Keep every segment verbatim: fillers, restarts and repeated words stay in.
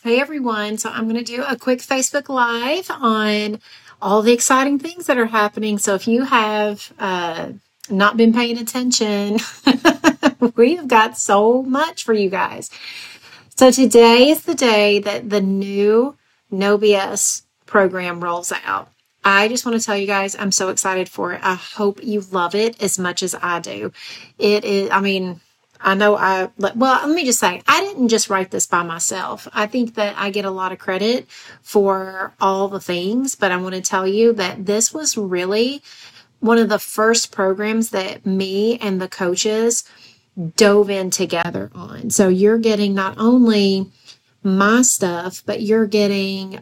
Hey everyone. So I'm going to do a quick Facebook Live on all the exciting things that are happening. So if you have uh, not been paying attention, we've got so much for you guys. So today is the day that the new No B S program rolls out. I just want to tell you guys, I'm so excited for it. I hope you love it as much as I do. It is, I mean, I know I, well, let me just say, I didn't just write this by myself. I think that I get a lot of credit for all the things, but I want to tell you that this was really one of the first programs that me and the coaches dove in together on. So you're getting not only my stuff, but you're getting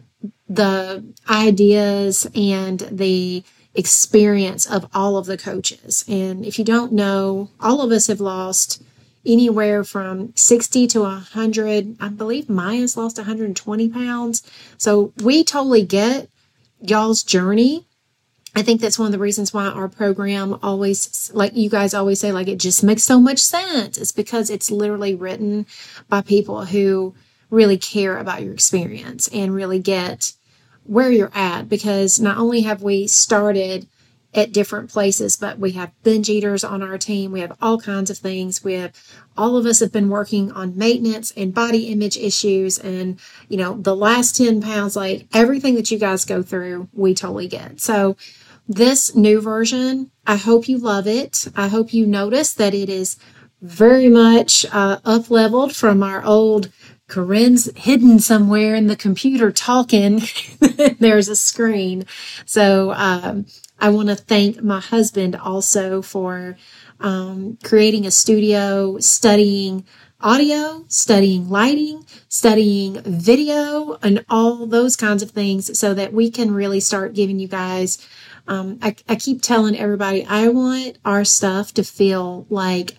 the ideas and the experience of all of the coaches. And if you don't know, all of us have lost anywhere from sixty to one hundred. I believe Maya's lost one hundred twenty pounds. So we totally get y'all's journey. I think that's one of the reasons why our program always, like you guys always say, like it just makes so much sense. It's because it's literally written by people who really care about your experience and really get where you're at. Because not only have we started at different places, but we have binge eaters on our team. We have all kinds of things. We have, all of us have been working on maintenance and body image issues. And, you know, the last ten pounds, like everything that you guys go through, we totally get. So this new version, I hope you love it. I hope you notice that it is very much uh, up leveled from our old Corinne's hidden somewhere in the computer talking. There's a screen. So, um, I want to thank my husband also for um, creating a studio, studying audio, studying lighting, studying video, and all those kinds of things so that we can really start giving you guys. Um, I, I keep telling everybody, I want our stuff to feel like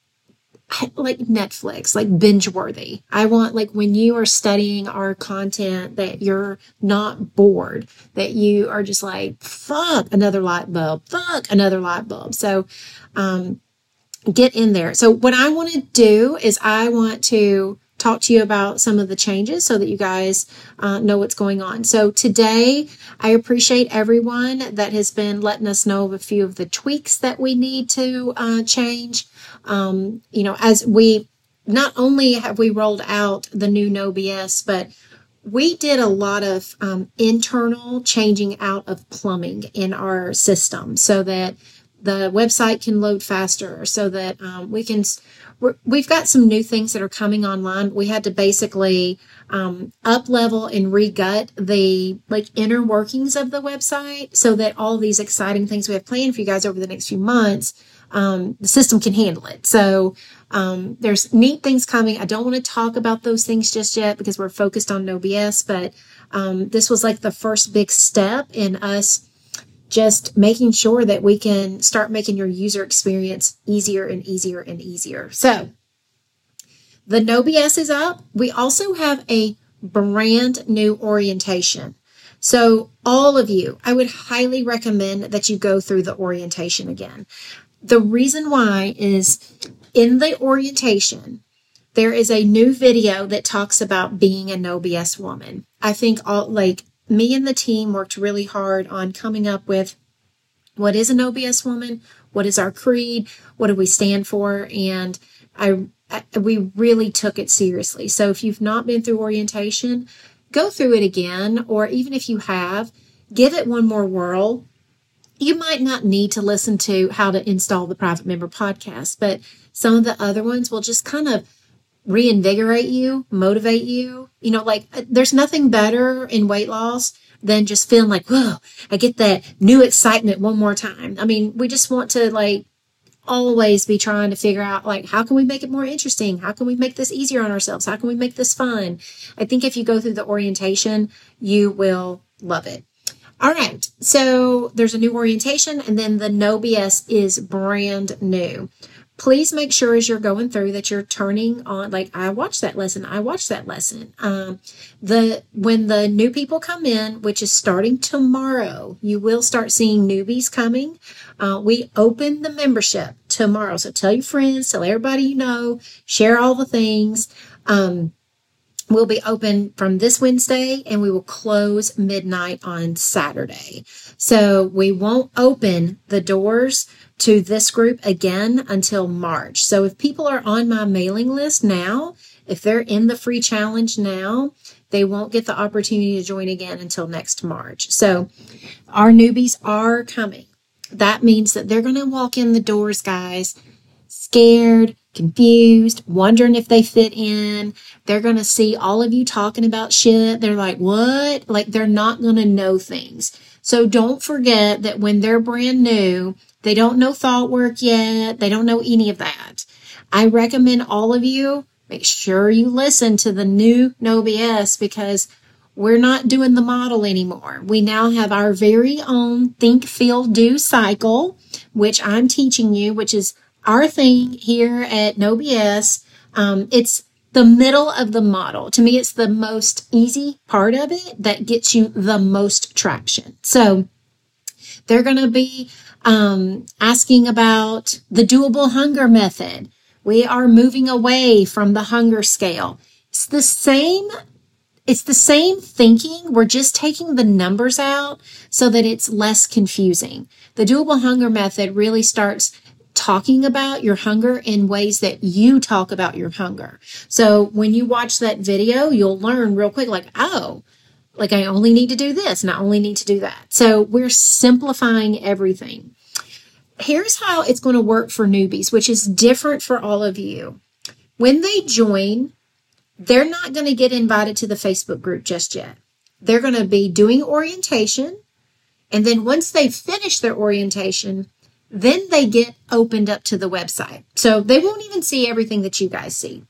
like Netflix, like binge worthy. I want, like, when you are studying our content, that you're not bored, that you are just like, fuck, another light bulb, fuck, another light bulb. So, um, get in there. So what I want to do is I want to talk to you about some of the changes so that you guys uh, know what's going on. So today, I appreciate everyone that has been letting us know of a few of the tweaks that we need to uh, change. Um, you know, as we, not only have we rolled out the new No B S, but we did a lot of um, internal changing out of plumbing in our system so that the website can load faster, so that um, we can, we're, we've got some new things that are coming online. We had to basically um, up level and re-gut the like inner workings of the website so that all these exciting things we have planned for you guys over the next few months, um, the system can handle it. So um, there's neat things coming. I don't want to talk about those things just yet because we're focused on No B S, but um, this was like the first big step in us just making sure that we can start making your user experience easier and easier and easier. So the No B S is up. We also have a brand new orientation. So all of you, I would highly recommend that you go through the orientation again. The reason why is in the orientation, there is a new video that talks about being a No B S woman. I think all like me and the team worked really hard on coming up with what is a No B S woman, what is our creed, what do we stand for, and I, I we really took it seriously. So if you've not been through orientation, go through it again, or even if you have, give it one more whirl. You might not need to listen to how to install the private member podcast, but some of the other ones will just kind of reinvigorate you, motivate you. You know, like there's nothing better in weight loss than just feeling like, whoa, I get that new excitement one more time. I mean, we just want to like always be trying to figure out like, how can we make it more interesting? How can we make this easier on ourselves? How can we make this fun? I think if you go through the orientation, you will love it. All right. So there's a new orientation, and then the No B S is brand new. Please make sure as you're going through that you're turning on, like I watched that lesson, I watched that lesson. Um, the when the new people come in, which is starting tomorrow, you will start seeing newbies coming. Uh, we open the membership tomorrow. So tell your friends, tell everybody you know, share all the things. Um, We'll be open from this Wednesday and we will close midnight on Saturday. So we won't open the doors to this group again until March. So if people are on my mailing list now, if they're in the free challenge now, they won't get the opportunity to join again until next March. So our newbies are coming. That means that they're going to walk in the doors, guys, scared, confused, wondering if they fit in. They're going to see all of you talking about shit. They're like, what? Like, they're not going to know things. So don't forget that when they're brand new, they don't know thought work yet. They don't know any of that. I recommend all of you, make sure you listen to the new No B S, because we're not doing the model anymore. We now have our very own think, feel, do cycle, which I'm teaching you, which is our thing here at No B S. Um, it's the middle of the model. To me, it's the most easy part of it that gets you the most traction. So they're going to be um, asking about the doable hunger method. We are moving away from the hunger scale. It's the same. It's the same thinking. We're just taking the numbers out so that it's less confusing. The doable hunger method really starts talking about your hunger in ways that you talk about your hunger. So when you watch that video, you'll learn real quick, like, oh, like I only need to do this and I only need to do that. So we're simplifying everything. Here's how it's going to work for newbies, which is different for all of you. When they join, they're not going to get invited to the Facebook group just yet. They're going to be doing orientation. And then once they finish their orientation, then they get opened up to the website. So they won't even see everything that you guys see.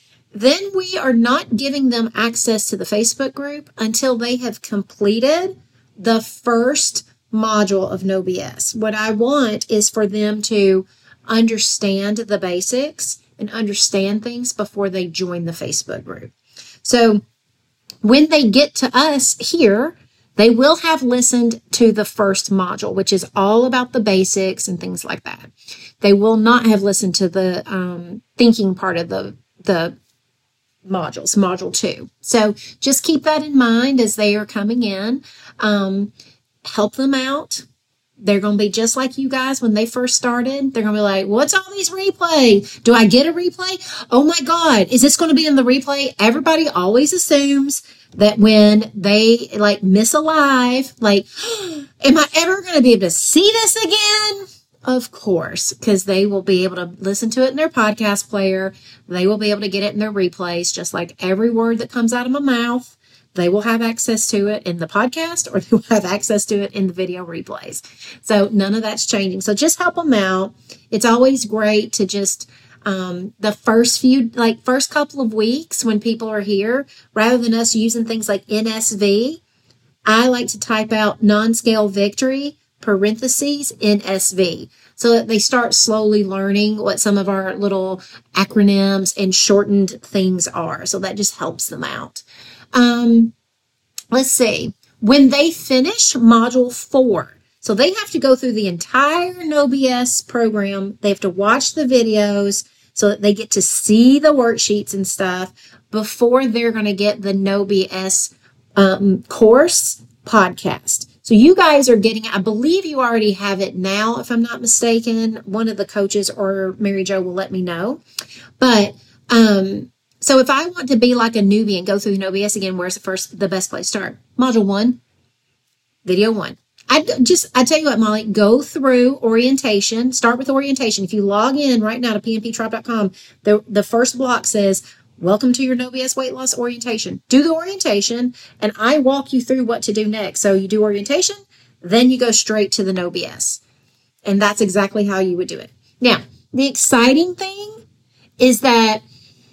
Then we are not giving them access to the Facebook group until they have completed the first module of No B S. What I want is for them to understand the basics and understand things before they join the Facebook group. So when they get to us here, they will have listened to the first module, which is all about the basics and things like that. They will not have listened to the um, thinking part of the, the modules, module two. So just keep that in mind as they are coming in. Um, help them out. They're going to be just like you guys when they first started. They're going to be like, what's all these replay? Do I get a replay? Oh my God, is this going to be in the replay? Everybody always assumes that when they like miss a live, like, am I ever going to be able to see this again? Of course, because they will be able to listen to it in their podcast player. They will be able to get it in their replays, just like every word that comes out of my mouth. They will have access to it in the podcast, or they will have access to it in the video replays. So none of that's changing. So just help them out. It's always great to just, um, the first few, like first couple of weeks when people are here, rather than us using things like N S V, I like to type out non-scale victory, parentheses, N S V, so that they start slowly learning what some of our little acronyms and shortened things are. So that just helps them out. Um, let's see, when they finish module four, so they have to go through the entire No B S program. They have to watch the videos so that they get to see the worksheets and stuff before they're going to get the No B S um, course podcast. So you guys are getting, I believe you already have it now, if I'm not mistaken. One of the coaches or Mary Jo will let me know. But, um, so if I want to be like a newbie and go through the No B S again, where's the first, the best place to start? Module one, video one. I just, I tell you what, Molly, go through orientation, start with orientation. If you log in right now to p n p tribe dot com, the, the first block says, welcome to your No B S weight loss orientation. Do the orientation, and I walk you through what to do next. So you do orientation, then you go straight to the No B S. And that's exactly how you would do it. Now, the exciting thing is that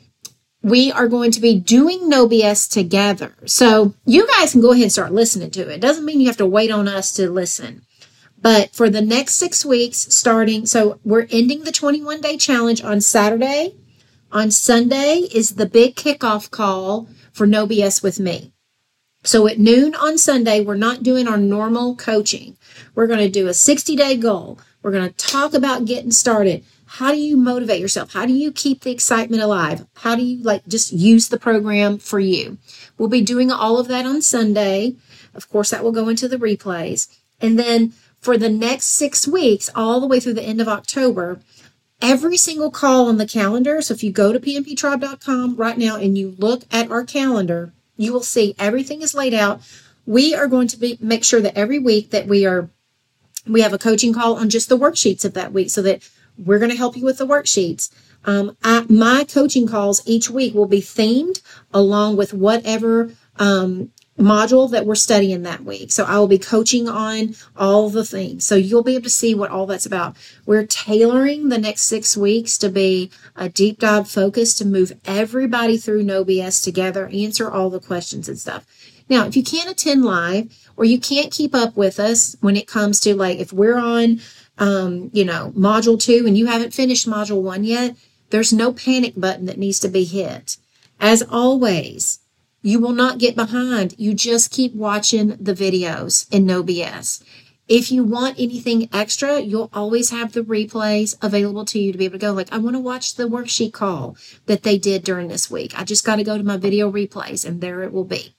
we are going to be doing No B S together. So you guys can go ahead and start listening to it. It doesn't mean you have to wait on us to listen. But for the next six weeks, starting, so we're ending the twenty-one day challenge on Saturday. On Sunday is the big kickoff call for No B S with me. So at noon on Sunday, we're not doing our normal coaching. We're going to do a sixty day goal. We're going to talk about getting started. How do you motivate yourself? How do you keep the excitement alive? How do you like just use the program for you? We'll be doing all of that on Sunday. Of course, that will go into the replays. And then for the next six weeks, all the way through the end of October, every single call on the calendar. So if you go to p m p tribe dot com right now and you look at our calendar, you will see everything is laid out. We are going to be make sure that every week that we are we have a coaching call on just the worksheets of that week, so that we're going to help you with the worksheets. Um, I, my coaching calls each week will be themed along with whatever um, module that we're studying that week. So I will be coaching on all the things. So you'll be able to see what all that's about. We're tailoring the next six weeks to be a deep dive focus to move everybody through No B S together, answer all the questions and stuff. Now, if you can't attend live or you can't keep up with us when it comes to, like, if we're on, um, you know, module two and you haven't finished module one yet, there's no panic button that needs to be hit. As always, you will not get behind. You just keep watching the videos in No B S. If you want anything extra, you'll always have the replays available to you to be able to go, like, I want to watch the worksheet call that they did during this week. I just got to go to my video replays, and there it will be.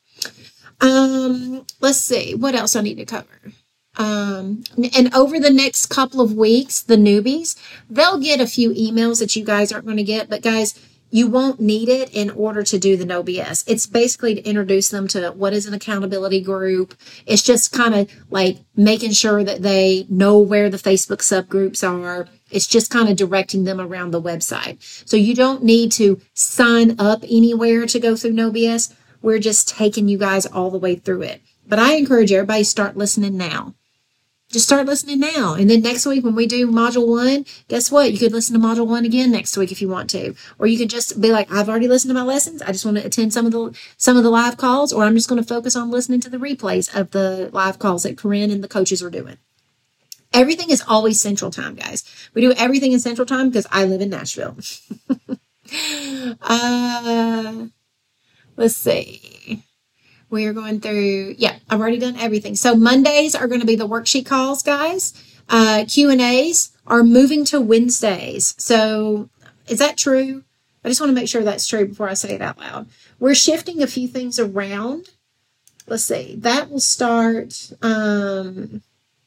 Um, let's see what else I need to cover. Um, and over the next couple of weeks, the newbies, they'll get a few emails that you guys aren't going to get, but guys, you won't need it in order to do the No B S. It's basically to introduce them to what is an accountability group. It's just kind of like making sure that they know where the Facebook subgroups are. It's just kind of directing them around the website. So you don't need to sign up anywhere to go through No B S. We're just taking you guys all the way through it. But I encourage everybody to start listening now. Just start listening now. And then next week when we do module one, guess what? You could listen to module one again next week if you want to. Or you could just be like, I've already listened to my lessons. I just want to attend some of the some of the live calls, or I'm just going to focus on listening to the replays of the live calls that Corinne and the coaches are doing. Everything is always Central Time, guys. We do everything in Central Time because I live in Nashville. uh, let's see. We are going through, yeah, I've already done everything. So Mondays are going to be the worksheet calls, guys. Uh, Q and A's are moving to Wednesdays. So is that true? I just want to make sure that's true before I say it out loud. We're shifting a few things around. Let's see. That will start, um,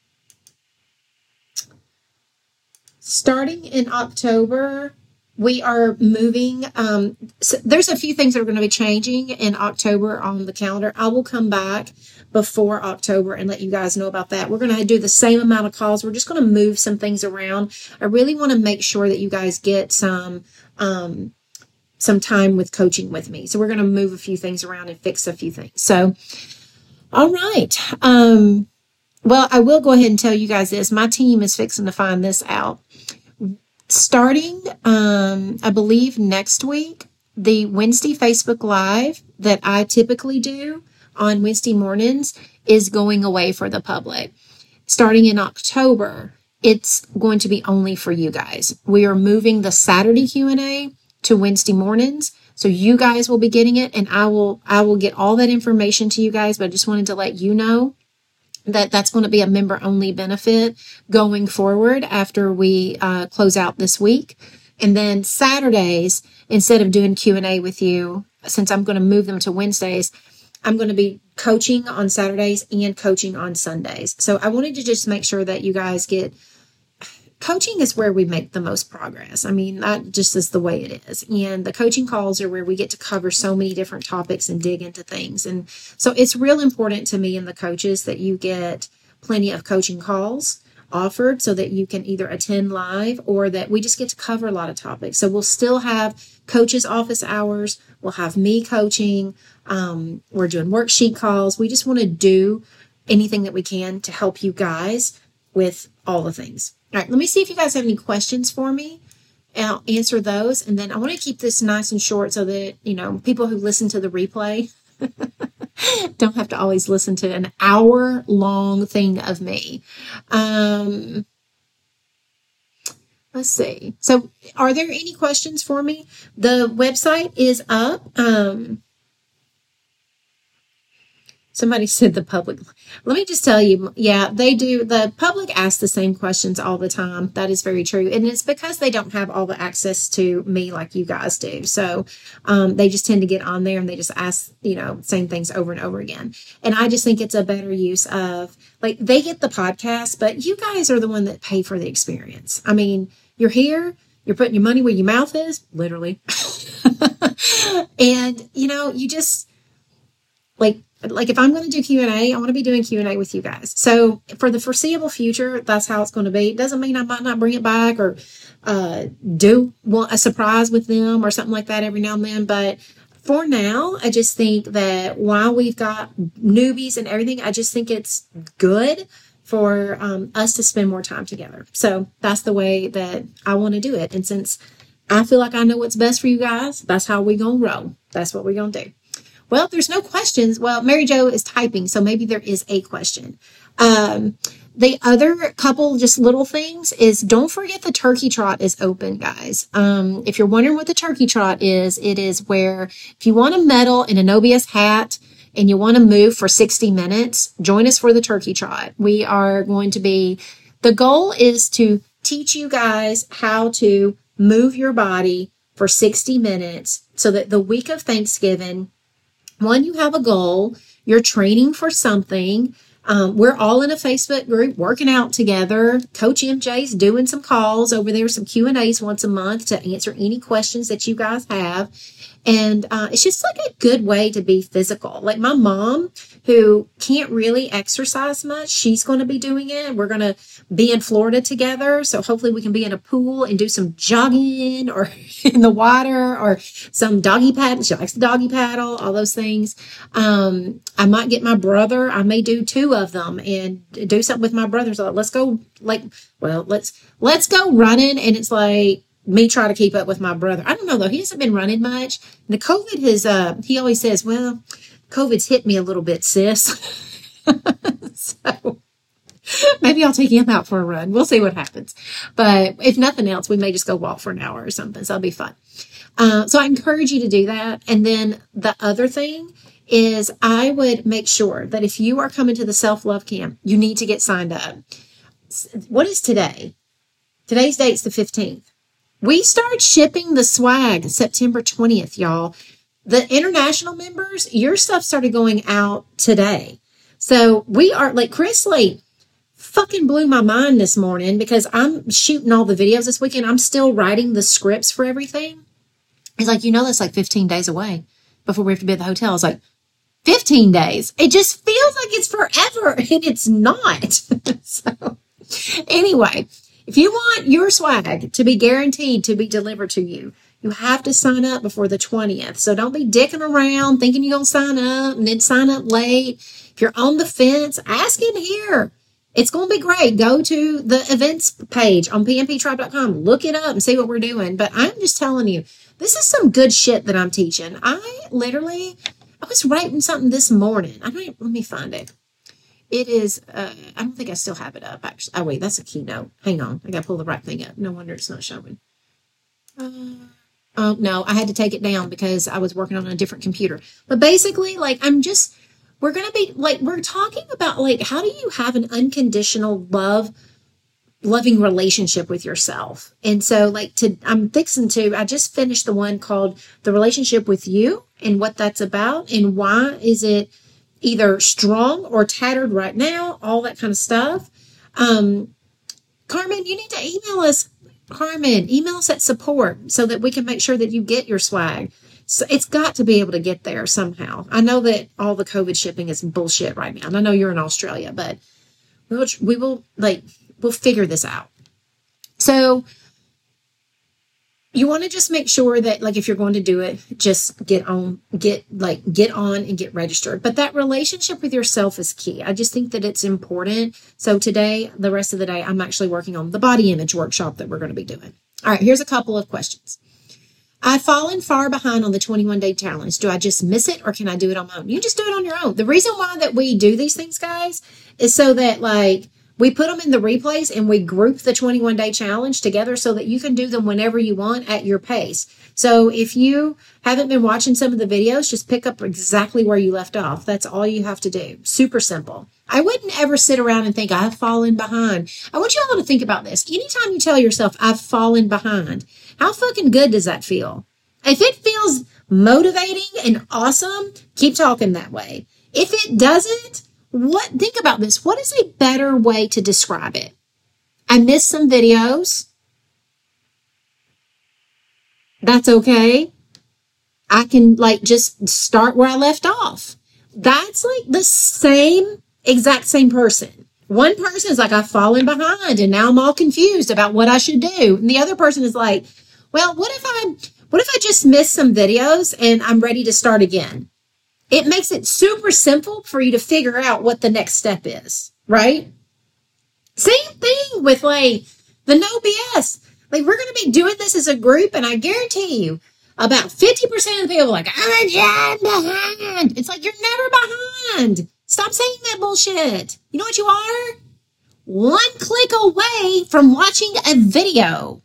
starting in October. We are moving. Um, so there's a few things that are going to be changing in October on the calendar. I will come back before October and let you guys know about that. We're going to do the same amount of calls. We're just going to move some things around. I really want to make sure that you guys get some um, some time with coaching with me. So we're going to move a few things around and fix a few things. So, all right. Um, well, I will go ahead and tell you guys this. My team is fixing to find this out. Starting, um, I believe next week, the Wednesday Facebook Live that I typically do on Wednesday mornings is going away for the public. Starting in October, it's going to be only for you guys. We are moving the Saturday Q and A to Wednesday mornings. So you guys will be getting it, and I will, I will get all that information to you guys, but I just wanted to let you know that that's going to be a member-only benefit going forward after we uh, close out this week. And then Saturdays, instead of doing Q and A with you, since I'm going to move them to Wednesdays, I'm going to be coaching on Saturdays and coaching on Sundays. So I wanted to just make sure that you guys get... Coaching is where we make the most progress. I mean, that just is the way it is. And the coaching calls are where we get to cover so many different topics and dig into things. And so it's real important to me and the coaches that you get plenty of coaching calls offered so that you can either attend live or that we just get to cover a lot of topics. So we'll still have coaches' office hours. We'll have me coaching. Um, we're doing worksheet calls. We just want to do anything that we can to help you guys with all the things. All right, let me see if you guys have any questions for me. I'll answer those. And then I want to keep this nice and short so that, you know, people who listen to the replay don't have to always listen to an hour long thing of me. Um, let's see. So are there any questions for me? The website is up. Um, Somebody said the public. Let me just tell you, yeah, they do. The public asks the same questions all the time. That is very true. And it's because they don't have all the access to me like you guys do. So um, they just tend to get on there and they just ask, you know, same things over and over again. And I just think it's a better use of, like, they get the podcast, but you guys are the one that pay for the experience. I mean, you're here, you're putting your money where your mouth is, literally. And, you know, you just, like, Like if I'm going to do Q and A, I want to be doing Q and A with you guys. So for the foreseeable future, that's how it's going to be. It doesn't mean I might not bring it back or uh, do want a surprise with them or something like that every now and then. But for now, I just think that while we've got newbies and everything, I just think it's good for um, us to spend more time together. So that's the way that I want to do it. And since I feel like I know what's best for you guys, that's how we're going to roll. That's what we're going to do. Well, there's no questions. Well, Mary Jo is typing, so maybe there is a question. Um, the other couple just little things is don't forget the turkey trot is open, guys. Um, if you're wondering what the turkey trot is, it is where if you want to medal in an O B S hat and you want to move for sixty minutes, join us for the turkey trot. We are going to be, the goal is to teach you guys how to move your body for sixty minutes so that the week of Thanksgiving, one, you have a goal, you're training for something. Um, we're all in a Facebook group working out together. Coach M J's doing some calls over there, some Q and A's once a month to answer any questions that you guys have. And uh, it's just like a good way to be physical. Like my mom, who can't really exercise much, she's going to be doing it. We're going to be in Florida together. So hopefully we can be in a pool and do some jogging or in the water or some doggy paddle. She likes the doggy paddle, all those things. Um, I might get my brother. I may do two of them and do something with my brother. So let's go like, well, let's, let's go running. And it's like, me try to keep up with my brother. I don't know though. He hasn't been running much. The COVID has, uh, he always says, well, COVID's hit me a little bit, sis. So maybe I'll take him out for a run. We'll see what happens. But if nothing else, we may just go walk for an hour or something. So it'll be fun. Uh, so I encourage you to do that. And then the other thing is I would make sure that if you are coming to the self-love camp, you need to get signed up. What is today? Today's date's the fifteenth. We start shipping the swag September twentieth, y'all. The international members, your stuff started going out today. So we are, like, Chris Lee fucking blew my mind this morning because I'm shooting all the videos this weekend. I'm still writing the scripts for everything. He's like, you know, that's like fifteen days away before we have to be at the hotel. I was like, fifteen days? It just feels like it's forever, and it's not. So anyway, if you want your swag to be guaranteed to be delivered to you, you have to sign up before the twentieth. So don't be dicking around thinking you're going to sign up and then sign up late. If you're on the fence, ask in here. It's going to be great. Go to the events page on p m p tribe dot com. Look it up and see what we're doing. But I'm just telling you, this is some good shit that I'm teaching. I literally, I was writing something this morning. I don't, let me find it. It is, uh, I don't think I still have it up, actually. Oh, wait, that's a keynote. Hang on. I got to pull the right thing up. No wonder it's not showing. Uh, oh, no, I had to take it down because I was working on a different computer. But basically, like, I'm just, we're going to be, like, we're talking about, like, how do you have an unconditional love, loving relationship with yourself? And so, like, to, I'm fixing to, I just finished the one called The Relationship with You and what that's about and why is it either strong or tattered right now, all that kind of stuff. Um, Carmen, you need to email us. Carmen, email us at support so that we can make sure that you get your swag. So it's got to be able to get there somehow. I know that all the COVID shipping is bullshit right now. And I know you're in Australia, but we'll, we will, like, we'll figure this out. So you want to just make sure that, like, if you're going to do it, just get on, get like, get on and get registered. But that relationship with yourself is key. I just think that it's important. So today, the rest of the day, I'm actually working on the body image workshop that we're going to be doing. All right, here's a couple of questions. I've fallen far behind on the twenty-one day challenge. Do I just miss it or can I do it on my own? You just do it on your own. The reason why that we do these things, guys, is so that, like, We put them in the replays and we group the twenty-one day challenge together so that you can do them whenever you want at your pace. So if you haven't been watching some of the videos, just pick up exactly where you left off. That's all you have to do. Super simple. I wouldn't ever sit around and think I've fallen behind. I want you all to think about this. Anytime you tell yourself I've fallen behind, how fucking good does that feel? If it feels motivating and awesome, keep talking that way. If it doesn't, what, think about this. What is a better way to describe it? I missed some videos. That's okay. I can like just start where I left off. That's like the same, exact same person. One person is like, I've fallen behind and now I'm all confused about what I should do. And the other person is like, well, what if I, what if I just missed some videos and I'm ready to start again? It makes it super simple for you to figure out what the next step is, right? Same thing with like the no B S. Like we're going to be doing this as a group, and I guarantee you about fifty percent of the people are like, I'm just behind. It's like, you're never behind. Stop saying that bullshit. You know what you are? One click away from watching a video.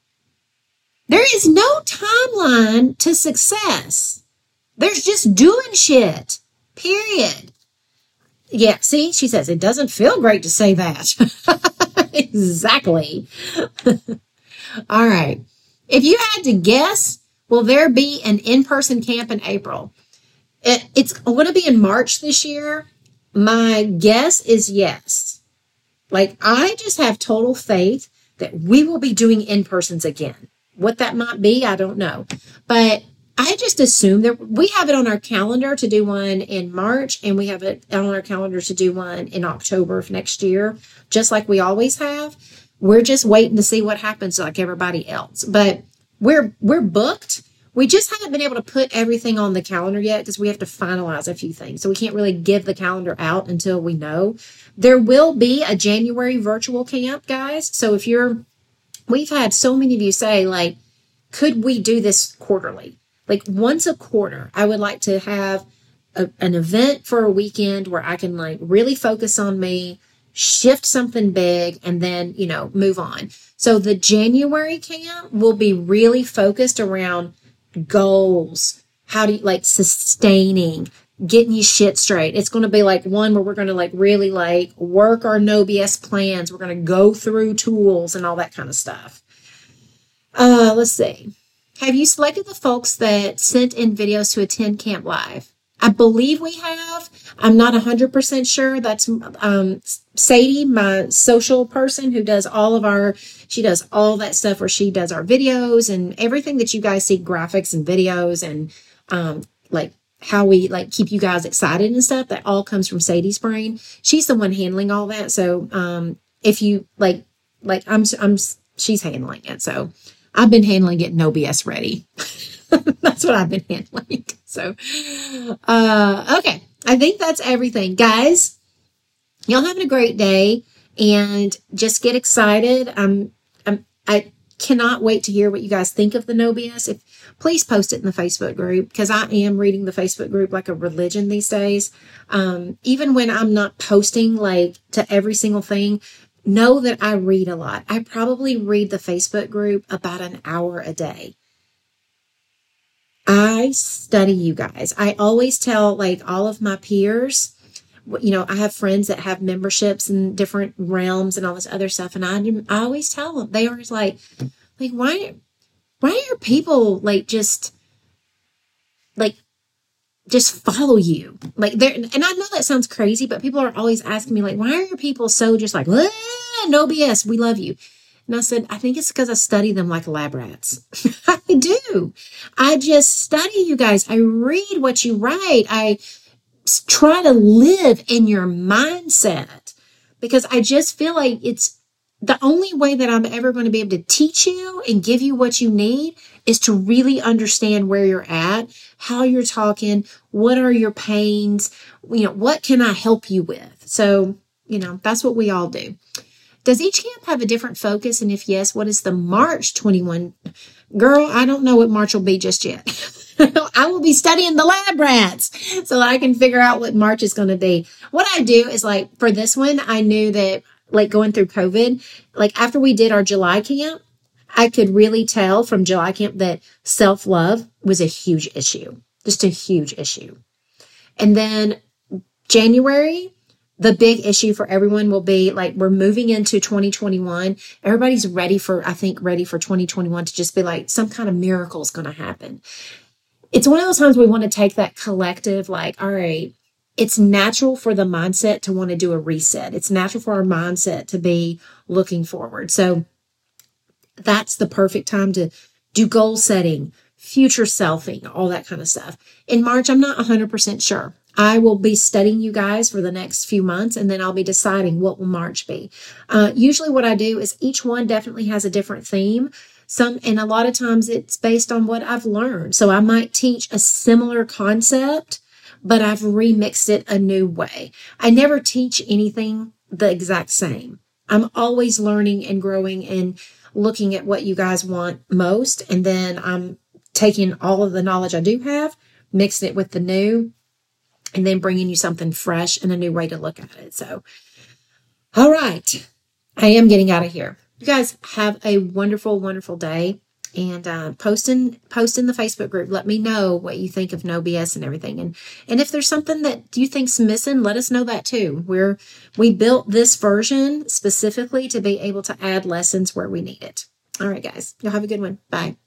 There is no timeline to success. There's just doing shit, period. Yeah, see, she says, it doesn't feel great to say that. Exactly. All right. If you had to guess, will there be an in-person camp in April? It, it's going to be in March this year. My guess is yes. Like, I just have total faith that we will be doing in-persons again. What that might be, I don't know. But I just assume that we have it on our calendar to do one in March, and we have it on our calendar to do one in October of next year, just like we always have. We're just waiting to see what happens like everybody else. But we're we're booked. We just haven't been able to put everything on the calendar yet because we have to finalize a few things. So we can't really give the calendar out until we know. There will be a January virtual camp, guys. So if you're, we've had so many of you say, like, could we do this quarterly? Like once a quarter, I would like to have a, an event for a weekend where I can like really focus on me, shift something big, and then, you know, move on. So the January camp will be really focused around goals. How do you like sustaining, getting you shit straight. It's going to be like one where we're going to like really like work our no B S plans. We're going to go through tools and all that kind of stuff. Uh, let's see. Have you selected the folks that sent in videos to attend Camp Live? I believe we have. I'm not one hundred percent sure. That's um, Sadie, my social person who does all of our, she does all that stuff where she does our videos and everything that you guys see, graphics and videos and um, like how we like keep you guys excited and stuff. That all comes from Sadie's brain. She's the one handling all that. So um, if you like, like I'm, I'm, she's handling it. So I've been handling it no B S ready. That's what I've been handling. So, uh, okay. I think that's everything. Guys, y'all having a great day and just get excited. Um, I'm, I cannot wait to hear what you guys think of the No B S. If, please post it in the Facebook group because I am reading the Facebook group like a religion these days. Um, even when I'm not posting like to every single thing, know that I read a lot. I probably read the Facebook group about an hour a day. I study you guys. I always tell like all of my peers, you know, I have friends that have memberships in different realms and all this other stuff. And I, I always tell them, they are like, like, why, why are people like just like, just follow you? Like there, and I know that sounds crazy, but people are always asking me like, why are your people so just like, no B S, we love you. And I said, I think it's because I study them like lab rats. I do. I just study you guys. I read what you write. I try to live in your mindset because I just feel like it's the only way that I'm ever going to be able to teach you and give you what you need is to really understand where you're at, how you're talking, what are your pains, you know, what can I help you with? So, you know, that's what we all do. Does each camp have a different focus? And if yes, what is the March twenty-one? Girl, I don't know what March will be just yet. I will be studying the lab rats so that I can figure out what March is going to be. What I do is like for this one, I knew that like going through COVID, like after we did our July camp, I could really tell from July camp that self-love was a huge issue, just a huge issue. And then January, the big issue for everyone will be like, we're moving into twenty twenty-one. Everybody's ready for, I think, ready for twenty twenty-one to just be like, some kind of miracle is going to happen. It's one of those times we want to take that collective, like, all right, it's natural for the mindset to want to do a reset. It's natural for our mindset to be looking forward. So that's the perfect time to do goal setting, future selfing, all that kind of stuff. In March, I'm not one hundred percent sure. I will be studying you guys for the next few months, and then I'll be deciding what will March be. Uh, usually what I do is each one definitely has a different theme. Some, and a lot of times it's based on what I've learned. So I might teach a similar concept, but I've remixed it a new way. I never teach anything the exact same. I'm always learning and growing and looking at what you guys want most. And then I'm taking all of the knowledge I do have, mixing it with the new, and then bringing you something fresh and a new way to look at it. So, all right, I am getting out of here. You guys have a wonderful, wonderful day. And uh, post in, post in the Facebook group. Let me know what you think of No B S and everything. And and if there's something that you think's missing, let us know that too. We're, we built this version specifically to be able to add lessons where we need it. All right, guys. Y'all have a good one. Bye.